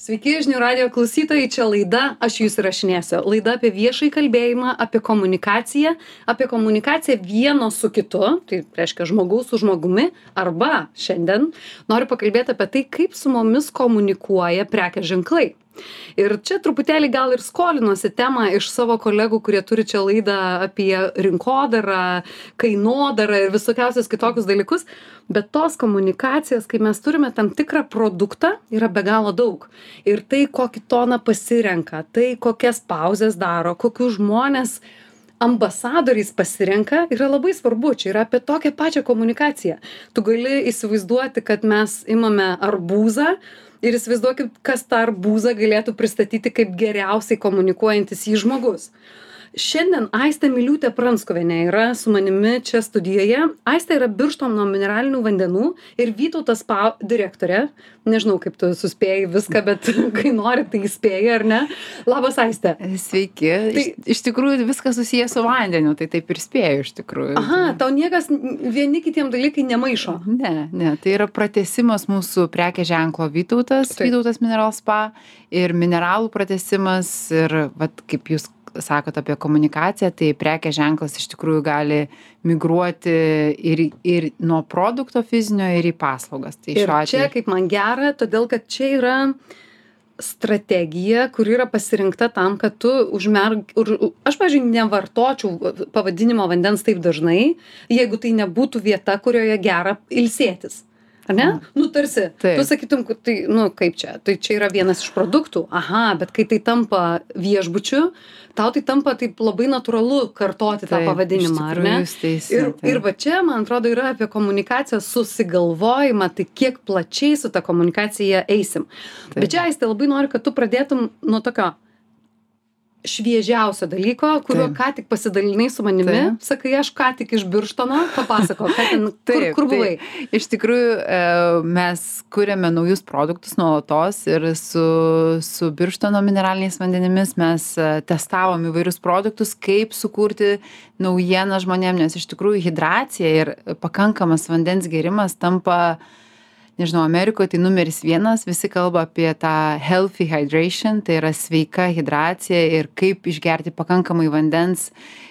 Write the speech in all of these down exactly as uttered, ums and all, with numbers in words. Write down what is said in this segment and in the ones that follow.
Sveiki, žinių radijo klausytojai, čia laida, aš jūs įrašinėsiu. Laida apie viešai kalbėjimą, apie komunikaciją, apie komunikaciją vieno su kitu, tai reiškia žmogaus su žmogumi, arba šiandien noriu pakalbėti apie tai, kaip su mumis komunikuoja prekės ženklai. Ir čia truputėlį gal ir skolinuosi temą iš savo kolegų, kurie turi čia laidą apie rinkodarą, kainodarą ir visokiausius kitokius dalykus, bet tos komunikacijos, kai mes turime tam tikrą produktą, yra be galo daug. Ir tai, kokį toną pasirenka, tai kokias pauzes daro, kokius žmonės ambasadoriais pasirenka, yra labai svarbu. Čia yra apie tokią pačią komunikaciją. Tu gali įsivaizduoti, kad mes imame arbūzą, ir įsivaizduokit, kas tą arbūzą galėtų pristatyti kaip geriausiai komunikuojantis į žmogus. Šiandien Aistė Miliūtė Pranskuvienė yra su manimi čia studijoje. Aistė yra Birštono mineralinių vandenų ir Vytautas Spa direktorė. Nežinau, kaip tu suspėjai viską, bet kai nori, tai spėjai, ar ne? Labas, Aistė. Sveiki. Tai, iš, iš tikrųjų viskas susijęs su vandeniu, tai taip ir spėjau iš tikrųjų. Aha, tau niekas vieni kitiem dalykai nemaišo. Ne, ne, tai yra pratęsimas mūsų prekės ženklo Vytautas, taip. Vytautas Mineral Spa ir mineralų pratęsimas ir vat, kaip jūs sakot apie komunikaciją, tai prekės ženklas iš tikrųjų gali migruoti ir, ir nuo produkto fizinio ir į paslaugas. Tai ir atveju... čia kaip man gera, todėl kad čia yra strategija, kuri yra pasirinkta tam, kad tu užmerg... Aš, pavyzdžiui, nevartočiau pavadinimo vandens taip dažnai, jeigu tai nebūtų vieta, kurioje gera ilsėtis. Ar ne? Mm. Nu, tarsi, taip. Tu sakytum, tai, nu, kaip čia, tai čia yra vienas iš produktų, aha, bet kai tai tampa viešbučiu, tau tai tampa taip labai natūralu kartoti taip, tą pavadinimą, ar ne? Teisė, ir, ir va čia, man atrodo, yra apie komunikacijos susigalvojimą, tai kiek plačiai su ta komunikacija eisim. Taip. Bet čia, Aistė, labai noriu, kad tu pradėtum nuo tokio šviežiausio dalyko, kuriuo taip. Ką tik pasidalinai su manimi, taip. Sakai, aš ką tik iš Birštono, papasako, ką ten, kur, taip, kur buvai? Taip. Iš tikrųjų, mes kuriame naujus produktus nuolatos ir su, su Birštono mineraliniais vandenimis mes testavom įvairius produktus, kaip sukurti naujieną žmonėm, nes iš tikrųjų hidracija ir pakankamas vandens gėrimas tampa, nežinau, Amerikoje tai numeris vienas, visi kalba apie tą healthy hydration, tai yra sveika hidracija ir kaip išgerti pakankamai vandens,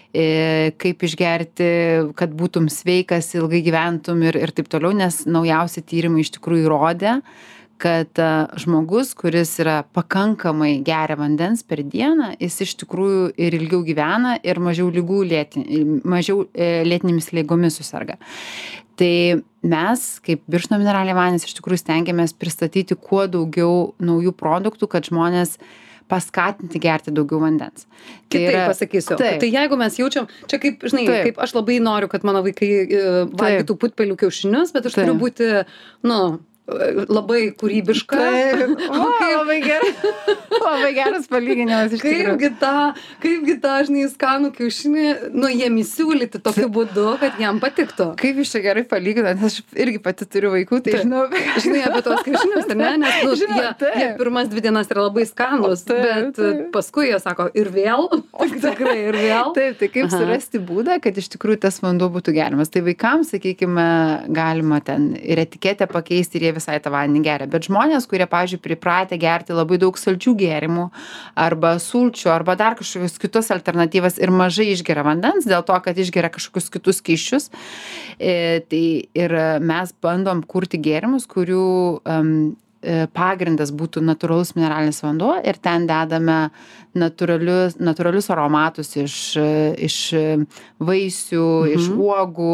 kaip išgerti, kad būtum sveikas, ilgai gyventum ir, ir taip toliau, nes naujausi tyrimai iš tikrųjų įrodė, kad žmogus, kuris yra pakankamai geria vandens per dieną, jis iš tikrųjų ir ilgiau gyvena ir mažiau lygų lėti, mažiau lėtinėmis ligomis susirga. Tai mes, kaip Birštono mineraliniai vandenys, iš tikrųjų stengiamės pristatyti kuo daugiau naujų produktų, kad žmonės paskatinti gerti daugiau vandens. Tai yra, pasakysiu. Taip. Tai jeigu mes jaučiam, čia kaip, žinai, taip. Kaip aš labai noriu, kad mano vaikai valgytų putpelių kiaušinius, bet aš taip. Turiu būti, nu, labai kūrybiška. Taip. O, kaip... labai geras, labai geras palyginimas iš tikrųjų. Kaipgi tą, kaipgi tą, žinai, skanų kiaušinį, nu, jiem įsiūlyti tokiu būdu, kad jam patiktų. Kaip iš čia gerai palyginat, aš irgi pati turiu vaikų, tai taip. Žinau. Žinai apie tos kiaušinius, ar ne? Nes, nu, žinau, jie, jie pirmas dvi dienas yra labai skanus, taip, bet taip. Paskui jie sako, ir vėl, tikrai, ir vėl. Taip, tai kaip aha. Surasti būdą, kad iš tikrųjų tas vanduo būtų geriamas. Tai vaikams, sakykime, galima ten ir etiketę pakeisti ir jie visai tą vandenį geria. Bet žmonės, kurie, pavyzdžiui, pripratę gerti labai daug saldžių gėrimų arba sulčių, arba dar kažkokius kitus alternatyvas ir mažai išgeria vandens dėl to, kad išgeria kažkokius kitus skysčius, e, tai ir mes bandom kurti gėrimus, kurių um, pagrindas būtų natūralus mineralinis vanduo ir ten dedame natūralius, natūralius aromatus iš, iš vaisių, mhm. iš uogų,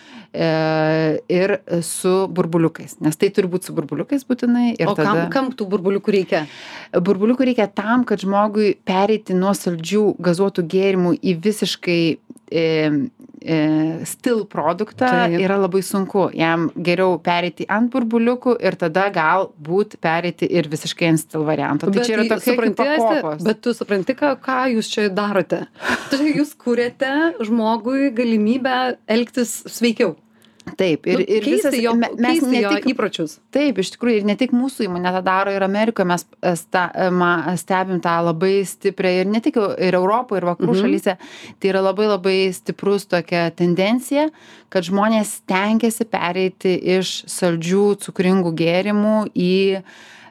ir su burbuliukais, nes tai turi būti su burbuliukais būtinai. Ir o tada... kam, kam tų burbuliukų reikia? Burbuliukų reikia tam, kad žmogui pereiti nuo saldžių gazuotų gėrimų į visiškai e, e, still produktą taip. Yra labai sunku. Jam geriau pereiti ant burbuliukų ir tada galbūt pereiti ir visiškai ant still varianto. Tai čia yra tokia kaip pakopos. Bet tu supranti, ką, ką jūs čia darote? Tai jūs kuriate žmogui galimybę elgtis sveikiau. Taip, ir, nu, ir visas, jo, mes ne tik įpročius. Taip, iš tikrųjų, ir ne tik mūsų įmonė tą daro, ir Amerikoje mes sta, ma, stebim tą labai stiprią, ir ne tik ir Europoje, ir vakarų mhm. šalyse, tai yra labai labai stiprus tokia tendencija, kad žmonės stengiasi pereiti iš saldžių, cukringų gėrimų į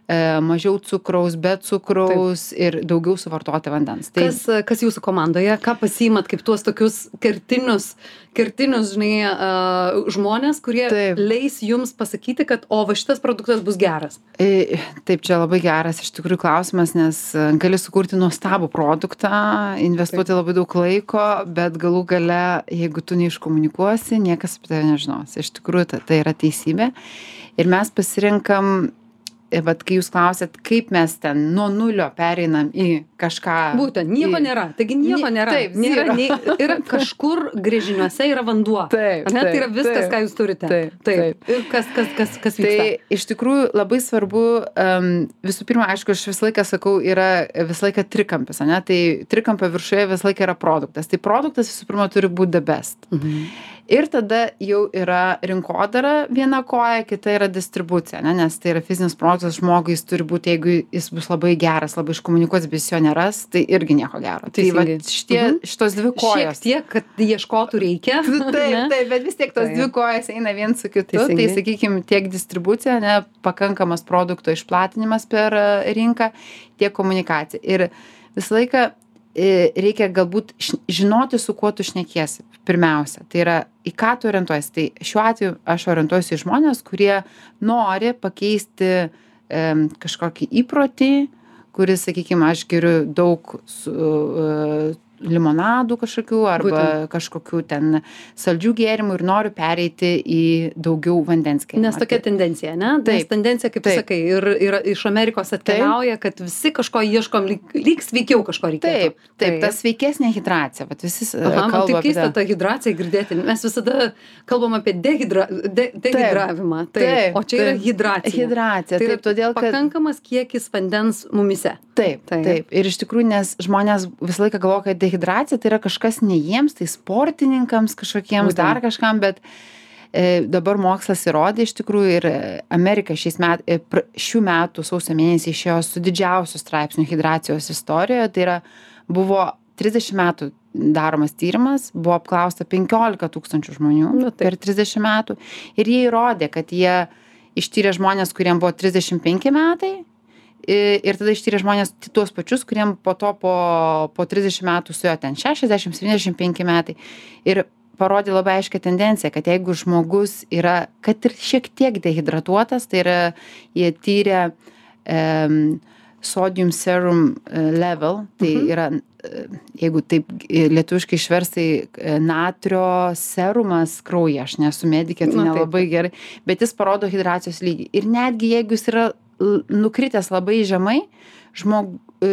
mažiau cukraus, be cukraus Taip. ir daugiau suvartoti vandens. Tai... Kas, kas jūsų komandoje, ką pasiimat kaip tuos tokius kertinius, kertinius žinai, uh, žmonės, kurie Taip. leis jums pasakyti, kad o va šitas produktas bus geras? Taip, čia labai geras iš tikrųjų klausimas, nes gali sukurti nuostabų produktą, investuoti Taip. labai daug laiko, bet galų gale, jeigu tu neiškomunikuosi, niekas apie tave nežinos. Iš tikrųjų, tai, tai yra teisybė. Ir mes pasirinkam, vat kai jūs klausėt, kaip mes ten nuo nulio pereinam į kažką. Būtent, nieko į... nėra. Taigi nieko nėra. Taip, nėra nei, yra kažkur grėžiniuose yra vanduo. Taip, ne, taip, tai yra viskas, taip, ką jūs turite. Taip, taip. taip. Ir kas, kas, kas, kas vyksta? Tai iš tikrųjų labai svarbu, um, visų pirma, aišku, aš visą laiką sakau, yra visą laiką trikampis, ne? Tai trikampio viršuje visą laiką yra produktas. Tai produktas visų pirma turi būti the best. Mhm. Ir tada jau yra rinkodara viena koja, kita yra distribucija, ne? Nes tai yra fizinis produktas, žmogui jis turi būti, jeigu jis bus labai geras, labai iškomunikuos, bet jis jo neras, tai irgi nieko gero. Tai va, šitie, mhm. šitos dvi kojos. Šiek tiek, kad ieškotų reikia. Taip, taip, bet vis tiek tos taip. dvi kojos eina vien su kitu. Teisingai. Tai, sakykime, tiek distribucija, ne, pakankamas produkto išplatinimas per rinką, tiek komunikacija. Ir visą laiką reikia galbūt žinoti, su kuo tu šnekiesi pirmiausia. Tai yra, į ką tu orientuojiesi. Tai šiuo atveju aš orientuojuosi į žmonės, kurie nori pakeisti e, kažkokį įprotį, kuris, sakykime, aš geriu daug su, e, limonadų kažkokių arba Būtent. kažkokių ten saldžių gėrimų ir noriu pereiti į daugiau vandens gėrimų. Nes tokia tendencija, ne? Taip. Nes tendencija, kaip tu sakai, ir, ir iš Amerikos atkeliauja, kad visi kažko ieškom, lyg, lyg sveikiau kažko reikėtų. Taip, taip, taip. Ta sveikesnė hidracija. Vat visi Aha, man taip keista tą hidraciją girdėti. Mes visada kalbam apie dehidra, de, dehidravimą. Taip. Taip, o čia taip. yra hidracija. Hidracija. Tai taip, todėl, kad... pakankamas kiekis vandens mumise. Taip, taip, taip. Ir iš tikrųjų, nes žmonės visą laiką galvoja, kad dehidracija tai yra kažkas ne jiems, tai sportininkams kažkokiems, Būtent. dar kažkam, bet e, dabar mokslas įrodė iš tikrųjų ir Amerika šiais met, e, šių metų sausio mėnesį išėjo su didžiausiu straipsniu hidracijos istorijoje, tai yra buvo trisdešimt metų daromas tyrimas, buvo apklausta penkiolika tūkstančių žmonių nu, per trisdešimt metų ir jie įrodė, kad jie ištyrė žmonės, kuriems buvo trisdešimt penki metai, ir tada ištyrė žmonės tuos pačius, kuriem po to po, po trisdešimt metų suėjo ten šešiasdešimt septyniasdešimt penki metai. Ir parodė labai aiškią tendenciją, kad jeigu žmogus yra, kad ir šiek tiek dehidratuotas, tai yra, jie tyrė um, sodium serum level, tai mhm. yra, jeigu taip lietuviškai išverstai, natrio serumas kraujyje, aš nesu medikė, tai nelabai gerai, bet jis parodo hidracijos lygį. Ir netgi jeigu jis yra nukritęs labai žemai, žmog,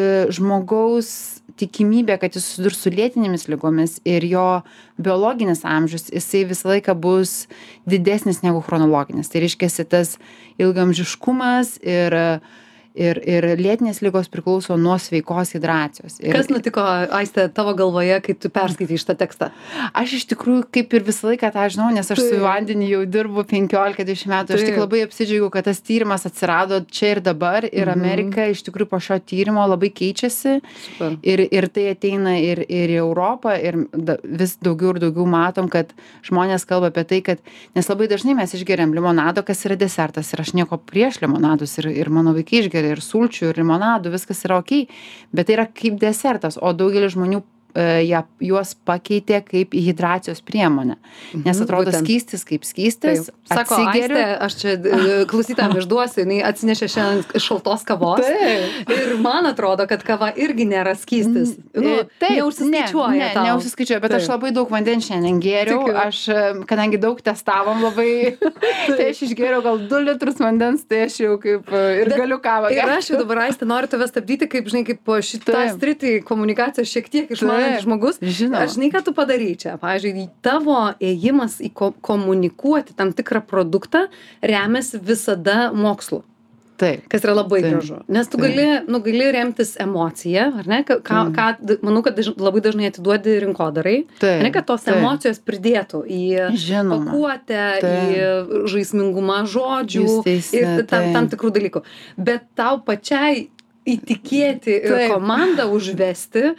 žmogaus tikimybė, kad jis susidurs su lėtinėmis ligomis ir jo biologinis amžius, jisai visą laiką bus didesnis negu chronologinis. Tai reiškia, tas ilgamžiškumas ir Ir, ir lėtinės ligos priklauso nuo sveikos hidracijos. Ir... Kas nutiko, Aiste, tavo galvoje, kai tu perskaitai šitą tekstą? Aš iš tikrųjų kaip ir visą laiką tą žinau, nes aš tai. su vandeniu jau dirbu penkiolika dvidešimt metų. Tai. Aš tik labai apsidžiaugiu, kad tas tyrimas atsirado čia ir dabar. Ir mhm. Amerika iš tikrųjų po šio tyrimo labai keičiasi. Ir, ir tai ateina ir, ir į Europą. Ir da, vis daugiau ir daugiau matom, kad žmonės kalba apie tai, kad... Nes labai dažnai mes išgeriam limonado, kas yra desertas. Ir aš nieko prieš limonadus. Ir, ir mano vaikai išgeria ir sulčių, ir limonadų, viskas yra okei, bet tai yra kaip desertas, o daugelis žmonių ja, juos pakeitė kaip į hidracijos priemonę. Nes atrodo Būtent. skystis kaip skystis. Taip. Sako, Aiste, aš čia klausytam išduosiu, jinai atsinešė šiandien šaltos kavos. Taip. Ir man atrodo, kad kava irgi nėra skystis. Nu, Taip, neužsiskaičiuoja. Ne, ne, neužsiskaičiuoja, bet Taip. aš labai daug vandens šiandien gėriau. Tikiu. Aš, kadangi daug testavom labai, tai aš išgėriau gal du litrus vandens, tai aš jau kaip ir bet, galiu kavą. Ir aš jau dabar, Aiste, noriu tave stabdyti, kaip, žinai, kaip šitą sritį komunikacijos šiek tiek išmanau. Žmogus, Žinau. Aš žinai, ką tu padarai čia. Pavyzdžiui, tavo ėjimas į ko komunikuoti tam tikrą produktą remiasi visada mokslu. Taip. Kas yra labai Taip. gražu. Nes tu gali, nu, gali remtis emociją, ar ne? Ką, mm. ką, manau, kad daž, labai dažnai atiduodi rinkodarai. Taip. Ne, kad tos Taip. emocijos pridėtų į Žinoma. pakuotę, Taip. į žaismingumą žodžių teisė, ir tam, tam tikrų dalykų. Bet tau pačiai įtikėti ir Taip. komandą užvesti,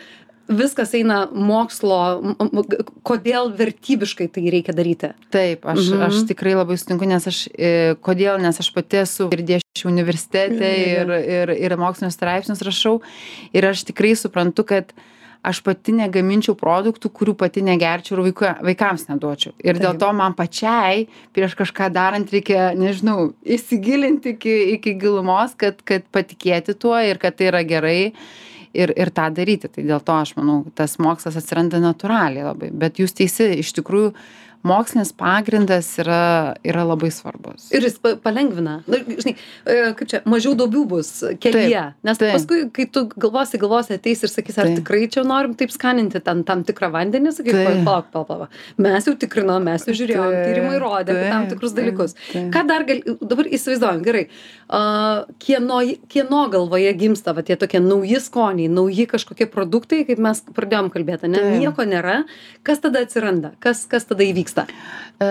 viskas eina mokslo, m- m- kodėl vertybiškai tai reikia daryti. Taip, aš, Mhm. aš tikrai labai sutinku, nes aš, e, kodėl, nes aš pati esu ir dėsčiau universitete ir, ir, ir mokslinius straipsnius rašau ir aš tikrai suprantu, kad aš pati negaminčiau produktų, kurių pati negerčiau ir vaiku, vaikams neduočiau. Ir dėl Taip. to man pačiai prieš kažką darant reikia, nežinau, įsigilinti iki, iki gilumos, kad, kad patikėti tuo ir kad tai yra gerai ir, ir tą daryti. Tai dėl to aš manau, tas mokslas atsiranda natūraliai labai. Bet jūs teisi, iš tikrųjų, mokslinis pagrindas yra, yra labai svarbus. Ir jis pa- palengvina. Na, žinai, e, kaip čia, mažiau duobių bus kelyje. Nes taip. paskui, kai tu galvosi, galvosi, ateis ir sakys, ar Taip. tikrai čia norim taip skaninti tam, tam tikrą vandenį, sakai, Taip. palauk, palauk, palauk. Mes jau tikrinom, mes jau žiūrėjom, Taip, tyrimai rodė apie tam taip, tikrus taip, dalykus. taip. Ką dar gal, dabar įsivaizduojam, gerai, uh, kieno, kieno galvoje gimsta va, tie tokie nauji skoniai, nauji kažkokie produktai, kaip mes pradėjom kalbėti, ne? Taip. Nieko nėra. Kas tada atsiranda? Kas, kas tada įvyksta? E,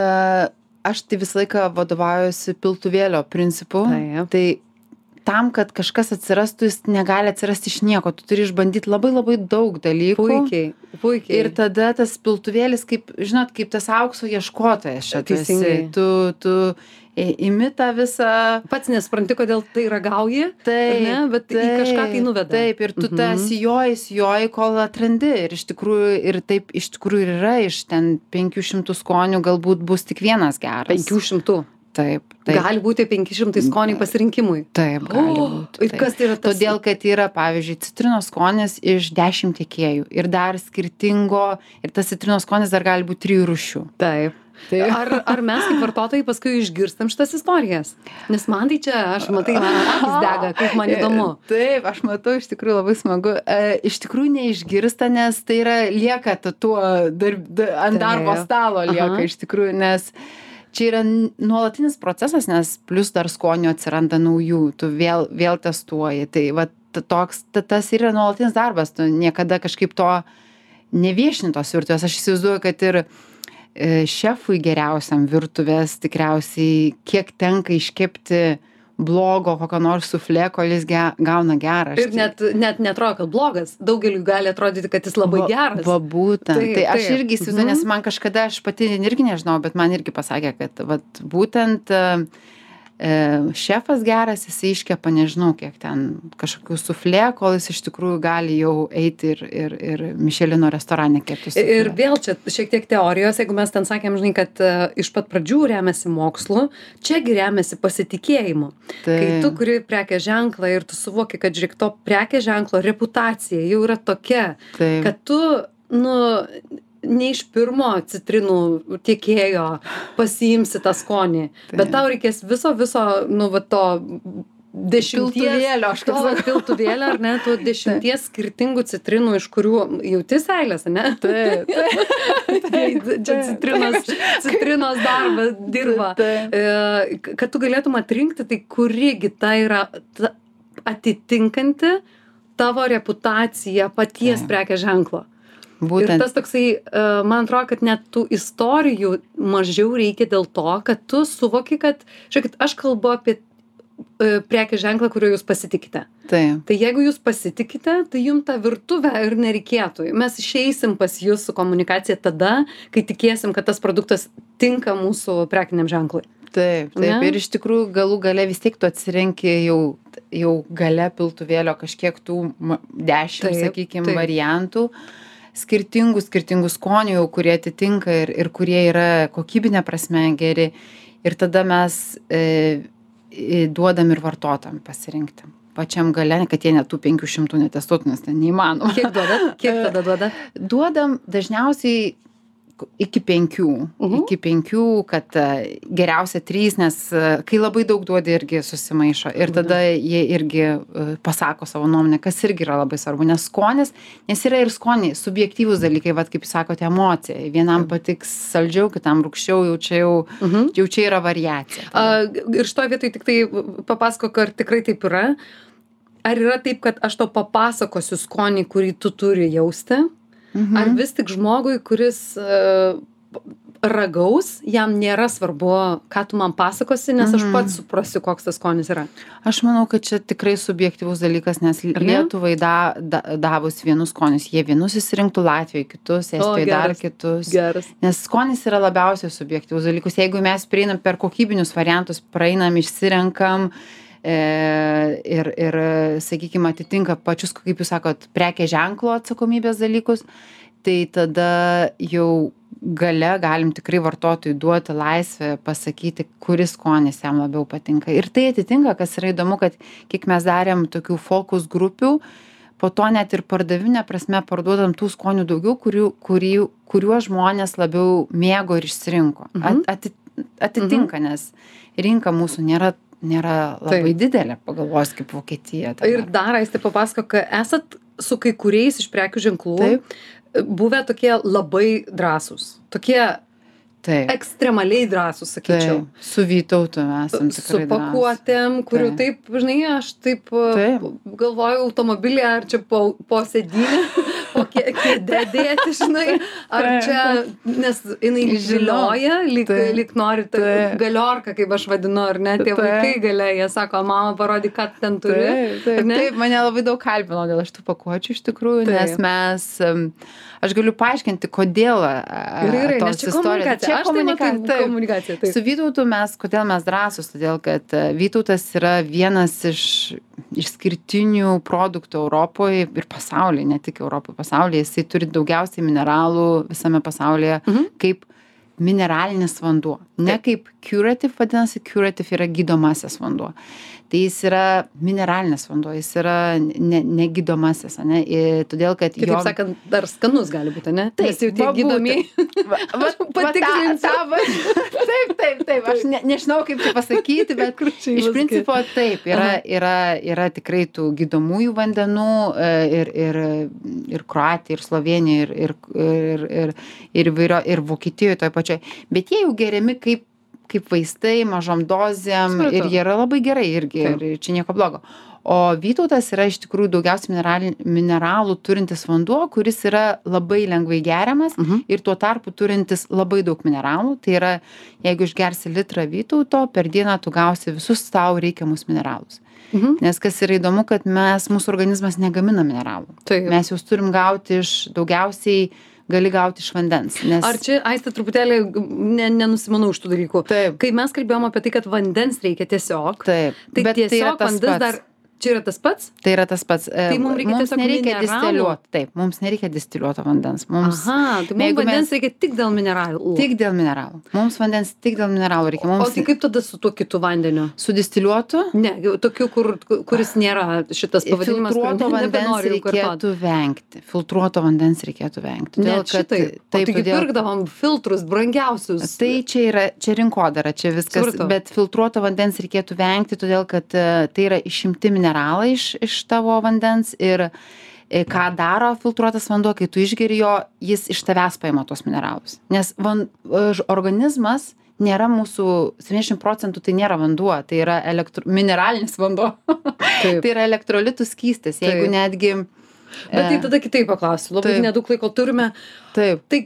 aš tai visą laiką vadovaujuosi piltuvėlio principu. Taip. Tai tam, kad kažkas atsirastų, jis negali atsirasti iš nieko. Tu turi išbandyti labai labai daug dalykų. Puikiai, puikiai. Ir tada tas piltuvėlis, kaip, žinot, kaip tas aukso ieškotojas čia tu esi. Teisingai. Tu, tu i- imi tą visą. Pats nespranti, kodėl tai ragauji, ar ne? Bet į kažką tai nuveda. Taip, ir tu tą Mhm. sijoji, sijoji, kol atrandi. Ir iš tikrųjų, ir taip iš tikrųjų ir yra, iš ten penkių šimtų skonių galbūt bus tik vienas geras. Penkių šimtų. Taip, taip. Gali būti penki šimtai skoniai pasirinkimui. Taip, gali O, būti. ir kas tai yra tas? Todėl, kad yra, pavyzdžiui, citrinos skonis iš dešimt tiekėjų ir dar skirtingo, ir tas citrinos skonis dar gali būti trijų rūšių. Taip. Ar, ar mes kaip vartotojai paskui išgirstam šitas istorijas? Nes man tai čia, aš matai, man akys dega, kaip man įdomu. Taip, aš matau, iš tikrųjų labai smagu. E, iš tikrųjų neišgirsta, nes tai yra lieka ta tuo dar, da, ant Taip. darbo stalo lieka, Aha. iš tikrųjų, nes čia yra n- nuolatinis procesas, nes plus dar skonių atsiranda naujų, tu vėl, vėl testuoji. Tai va, ta- toks, ta, tas yra nuolatinis darbas, tu niekada kažkaip to neviešintos virtuvės. Aš įsivaizduoju, kad ir e, šefui geriausiam virtuvės tikriausiai kiek tenka iškepti blogo kokio nors suflė, kol jis ge, gauna gerą. Aš Ir net, net netrodo, kad blogas. Daugeliu gali atrodyti, kad jis labai Va- geras. Va būtent. Taip, Tai aš taip. irgi įsivaizduoju, Mhm. nes man kažkada, aš pati irgi nežinau, bet man irgi pasakė, kad vat, būtent e, e, šefas geras, jis iškepa, nežinau, kiek ten kažkokių suflė, kol jis iš tikrųjų gali jau eiti ir, ir, ir Mišelino restorane kepti suflė. Ir vėl čia šiek tiek teorijos, jeigu mes ten sakėm, žinai, kad uh, iš pat pradžių remiasi mokslu, čiagi remiasi pasitikėjimu. Tai- Kai tu kuri prekės ženklą ir tu suvoki, kad žiūrėk, to prekės ženklo reputacija jau yra tokia, Taip. kad tu, nu, ne iš pirmo citrinų tiekėjo pasiimsi tą skonį, bet tau reikės viso, viso, nu, va to dešimties Piltuvėlio, aš kaip to sakau. piltuvėlio, ar ne, tų dešimties skirtingų citrinų, iš kurių jauti seilės, ne? Taip, Tai čia citrinos, citrinos darbas dirba. Taip. E, k- Kad tu galėtum atrinkti, tai kurigi ta yra ta, atitinkanti tavo reputaciją paties Taip. prekės ženklo. Ir Būtent. tas toksai, e, man atrodo, kad net tų istorijų mažiau reikia dėl to, kad tu suvoki, kad, žiūrėkit, aš kalbu apie e, prekės ženklą, kuriuo jūs pasitikite. Taip. Tai jeigu jūs pasitikite, tai jums tą virtuvę ir nereikėtų. Mes išeisim pas jūs su komunikacija tada, kai tikėsim, kad tas produktas tinka mūsų prekiniam ženklui. Taip, taip. Ne? Ir iš tikrųjų galų gale vis tiek tu atsirenki jau, jau gale piltuvėlio kažkiek tų ma- dešimt, Taip, sakykime, taip. variantų. Skirtingų, skirtingų skonių, jau, kurie atitinka ir, ir kurie yra kokybinė prasme geri. Ir tada mes e, e, duodam ir vartotojam pasirinkti. Pačiam gale, kad jie net tų penkių šimtų netestuotų, nes ten neįmanoma. Kiek duoda? Kiek tada duoda? Duodam dažniausiai iki penkių. Mhm. Iki penkių, kad e, geriausia trys, nes e, kai labai daug duodi irgi susimaišo. Ir tada jie irgi e, pasako savo nuomonę, kas irgi yra labai svarbu. Nes skonis, nes yra ir skoniai, subjektyvūs dalykai, vat kaip jūs sakote, emocija. Vienam patiks saldžiau, kitam rūgščiau, jau čia jau, Mhm. jau čia yra variacija. A, ir šitoje vietoje tik tai papasakok, ar tikrai taip yra. Ar yra taip, kad aš to papasakosiu skonį, kurį tu turi jausti? Mhm. Ar vis tik žmogui, kuris uh, ragaus, jam nėra svarbu, ką tu man pasakosi, nes aš pats suprasiu, koks tas skonis yra. Aš manau, kad čia tikrai subjektyvus dalykas, nes Lietuvai da, da, davus vienus skonius, jie vienus įsirinktų, Latvijai kitus, Estijoje dar kitus. Geras. Nes skonis yra labiausiai subjektyvus dalykus. Jeigu mes prieinam per kokybinius variantus, praeinam, išsirenkam, E, ir, ir sakykime, atitinka pačius, kaip jūs sakot, prekės ženklo atsakomybės dalykus, tai tada jau gale galim tikrai vartotojui duoti laisvę pasakyti, kuris skonis jam labiau patinka. Ir tai atitinka, kas yra įdomu, kad kiek mes darėm tokių fokus grupių, po to net ir pardavinė prasme parduodam tų skonių daugiau, kurių, kurių, kuriuos žmonės labiau mėgo ir išsirinko. Mhm. At, atitinka, mhm. nes rinka mūsų nėra nėra labai Taip. didelė, pagalvos kaip Vokietija. Tada. Ir dar, Aistė, papasako, kad esat su kai kuriais iš prekių ženklų Taip. buvę tokie labai drąsūs. Tokie Taip. ekstremaliai drąsūs, sakyčiau. Taip. Su Vytautu esam tikrai Su pakuotėm, kurių taip. taip, žinai, aš taip, taip. galvoju automobilį, ar čia po, po sėdynę, po kėdę dėti, žinai, ar taip. čia, nes jinai žilioja, lyg, lyg nori, tai, galiorka, kaip aš vadinu, ar ne, tie taip. vaikai galia, jie sako, mama, parodyk, ką ten turi. Taip, taip, taip, mane labai daug kalbino dėl šitų pakuočių iš tikrųjų, taip. nes mes, aš galiu paaiškinti, kodėl ir, ir, tos istorijos. Čia komunikacija. Taip, komunikacija taip. Su Vytautu mes, kodėl mes drąsūs, todėl kad Vytautas yra vienas iš išskirtinių produktų Europoje ir pasaulyje, ne tik Europoje, pasaulyje. Jisai turi daugiausiai mineralų visame pasaulyje, mhm. kaip mineralinis vanduo. Ne kaip curative, vadinasi, curative yra gydomasis vanduo. Tai jis yra mineralinis vanduo, jis yra ne, negydomasis, ne? Ir todėl, kad Kitaip jo... sakant, dar skanus gali būti, ne? Taip, Nes jau tie gydomiai. Patikslinsiu. Taip, taip, taip. Aš ne, nežinau, kaip čia pasakyti, bet iš principo taip, yra, yra, yra tikrai tų gydomųjų vandenų ir, ir, ir Kroatija, ir Slovenija, ir, ir, ir, ir, ir, ir, ir Vokietijoje toj pačioj. Bet jie jau geriami kaip kaip vaistai, mažom dozėm Smartu. ir jie yra labai gerai irgi, Taip. ir čia nieko blogo. O Vytautas yra iš tikrųjų daugiausiai mineralų, mineralų turintis vanduo, kuris yra labai lengvai geriamas uh -huh. ir tuo tarpu turintis labai daug mineralų. Tai yra, jeigu išgersi litrą Vytauto, per dieną tu gausi visus tau reikiamus mineralus. Uh -huh. Nes kas yra įdomu, kad mes, mūsų organizmas negamina mineralų. Taip. Mes juos turim gauti iš daugiausiai gali gauti iš vandens. Nes... Ar čia, Aiste, truputėlį ne, nenusimanau iš tų dalykų? Taip. Kai mes kalbėjom apie tai, kad vandens reikia tiesiog, Taip. tai Bet tiesiog tai vandens pats. dar... Čia yra tas pats? Tai yra tas pats. Tai mums reikia mums tiesiog nereikia mineralų? distiliuoti. Taip, mums nereikia distiliuoto vandens. Mums, Aha, tai mums vandens mes... reikia tik dėl mineralų. Tik dėl mineralų. Mums vandens tik dėl mineralų reikia. Mums... O tai kaip tada su tuo kitu vandeniu? Su distiliuotu? Ne, tokiu, kur, kuris nėra šitas pavadinimas. Filtruoto vandens reikėtų vengti. Filtruoto vandens reikėtų vengti. Todėl, Net šitai. Kad, taip, taigi todėl... pirkdavom filtrus brangiausius. Tai čia yra, čia rinkodara, čia viskas. Surtu. Bet filtruoto vandens reikėtų vengti, todėl kad uh, tai yra išimti mineralai iš, iš iš tavo vandens ir ką daro filtruotas vanduo, kai tu išgeri jo, jis iš tavęs paima tos mineralus. Nes van, organizmas nėra mūsų, septyniasdešimt procentų tai nėra vanduo, tai yra elektro, mineralinis vanduo. Tai yra elektrolitų skystis, jeigu Taip. netgi... Bet tai tada kitaip paklausiu, labai Taip. nedaug laiko turime. Taip. Tai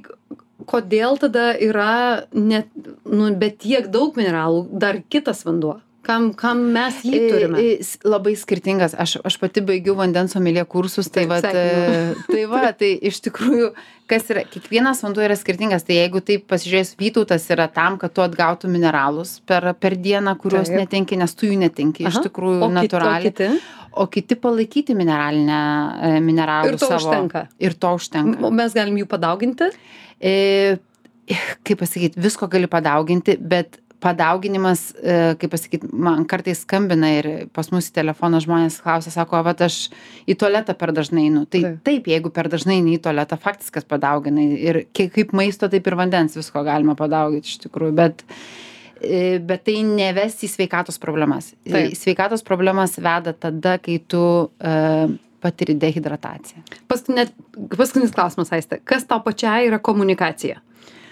kodėl tada yra net, nu, bet tiek daug mineralų, dar kitas vanduo? Kam, kam mes jį turime? Labai skirtingas. Aš, aš pati baigiau vandens someljė kursus, tai, Taip, va, tai va, tai iš tikrųjų, kas yra, kiekvienas vanduo yra skirtingas. Tai jeigu taip pasižiūrės, Vytautas yra tam, kad tu atgautų mineralus per, per dieną, kuriuos Taip. netenki, nes tu jų netenki, Aha. iš tikrųjų o natūraliai. Kiti, o kiti? O kiti palaikyti mineralinę, mineralų ir to savo. Užtenka. Ir to užtenka. O mes galim jų padauginti? E, kaip pasakyti, visko gali padauginti, bet padauginimas, kaip pasakyti, man kartais skambina ir pas mus į telefoną žmonės klausia, sako, vat aš į tualetą per dažnai einu. Tai taip, taip jeigu per dažnai eini į tualetą, faktis, kas padaugina. Ir kaip maisto, taip ir vandens visko galima padauginti iš tikrųjų. Bet, bet tai neves į sveikatos problemas. Taip. Sveikatos problemas veda tada, kai tu uh, patiri dehidrataciją. Paskutinė, paskutinis klausimas, Aiste. Kas tau pačiai yra komunikacija?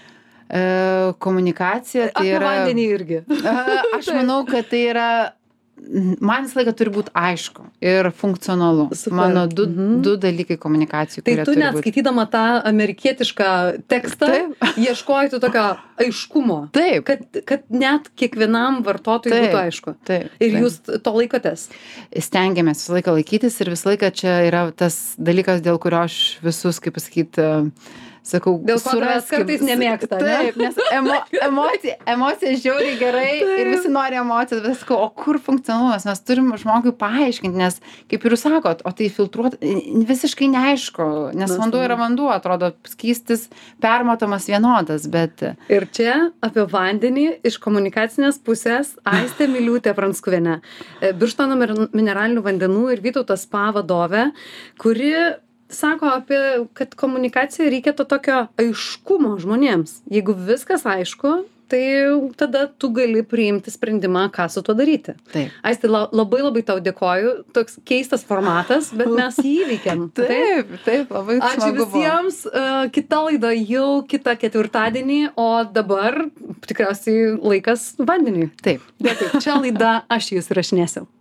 E, komunikacija tai Apie yra... vandenį irgi. Aš manau, kad tai yra man visą laiką turi būt aišku ir funkcionalu. Super. Mano du, Mhm. du dalykai komunikacijų, Tai kurie tu turi net būt. skaitydama tą amerikietišką tekstą, Taip. ieškojai tu tokio aiškumo, Taip. kad, kad net kiekvienam vartotojui Taip. būtų aišku. Taip. Ir taip. jūs to laikotės. Stengiamės visą laiką laikytis ir visą laiką čia yra tas dalykas, dėl kurio aš visus, kaip pasakyti, sakau, Dėl ko tavęs suraskim- kartais nemėgsta, ne? Taip, nes emo, emocija, emocija žiauriai gerai Taip. ir visi nori emocijos, bet sakau, o kur funkcionalumas? Mes turim žmogui paaiškinti, nes, kaip ir jūs sakot, o tai filtruot visiškai neaišku, nes Nuostabu. vanduo yra vanduo, atrodo, skystis permatomas vienodas, bet Ir čia apie vandenį iš komunikacinės pusės Aistė Miliūtė Pranskuvienė, e, Birštono mir- mineralinių vandenų ir Vytautas Spa vadovė, kuri sako apie, kad komunikacija reikia to tokio aiškumo žmonėms. Jeigu viskas aišku, tai tada tu gali priimti sprendimą, ką su tuo daryti. taip. Aistė, la- labai labai tau dėkoju. Toks keistas formatas, bet mes jį įveikėm. Taip, taip, labai Ačiū smagu buvo. visiems. Uh, kita laida jau kitą ketvirtadienį, o dabar tikriausiai laikas vandeniui. Taip. Dėkui. Čia laida, aš jūs rašinėsiu.